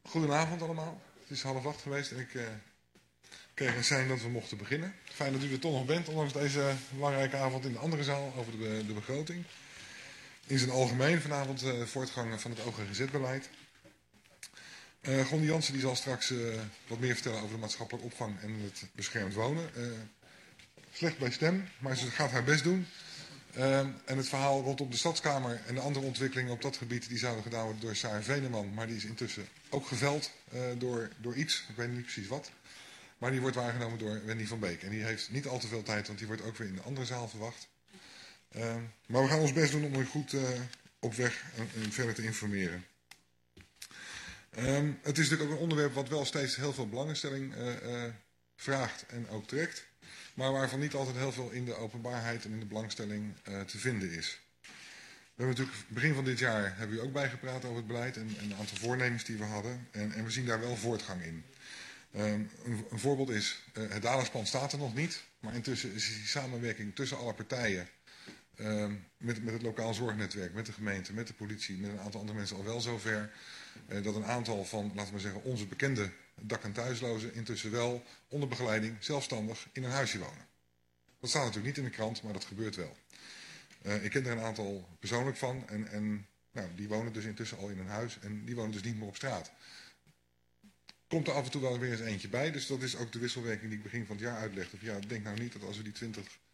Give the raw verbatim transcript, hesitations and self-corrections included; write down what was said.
Goedenavond allemaal. Het is half acht geweest en ik uh, kreeg een sein dat we mochten beginnen. Fijn dat u er toch nog bent, ondanks deze belangrijke avond in de andere zaal over de, de begroting. In zijn algemeen vanavond uh, voortgang van het O G G Z-beleid. Uh, Gondie Jansen die zal straks uh, wat meer vertellen over de maatschappelijke opvang en het beschermd wonen. Uh, slecht bij stem, maar ze gaat haar best doen. Uh, en het verhaal rondom de Stadskamer en de andere ontwikkelingen op dat gebied, die zouden gedaan worden door Sarah Veneman. Maar die is intussen ook geveld uh, door, door iets, ik weet niet precies wat. Maar die wordt waargenomen door Wendy van Beek. En die heeft niet al te veel tijd, want die wordt ook weer in de andere zaal verwacht. Uh, maar we gaan ons best doen om u goed uh, op weg en, en verder te informeren. Um, het is natuurlijk ook een onderwerp wat wel steeds heel veel belangstelling uh, uh, vraagt en ook trekt. Maar waarvan niet altijd heel veel in de openbaarheid en in de belangstelling uh, te vinden is. We hebben natuurlijk begin van dit jaar hebben we ook bijgepraat over het beleid en, en een aantal voornemens die we hadden. En, en we zien daar wel voortgang in. Um, een, een voorbeeld is, uh, het Dalersplan staat er nog niet. Maar intussen is die samenwerking tussen alle partijen, uh, met, met het lokaal zorgnetwerk, met de gemeente, met de politie, met een aantal andere mensen al wel zover. Uh, dat een aantal van, laten we zeggen, onze bekende dak- en thuislozen intussen wel onder begeleiding zelfstandig in een huisje wonen. Dat staat natuurlijk niet in de krant, maar dat gebeurt wel. Uh, ik ken er een aantal persoonlijk van en, en nou, die wonen dus intussen al in een huis en die wonen dus niet meer op straat. Komt er af en toe wel weer eens eentje bij, dus dat is ook de wisselwerking die ik begin van het jaar uitlegde. Ja, denk nou niet dat als we die twintig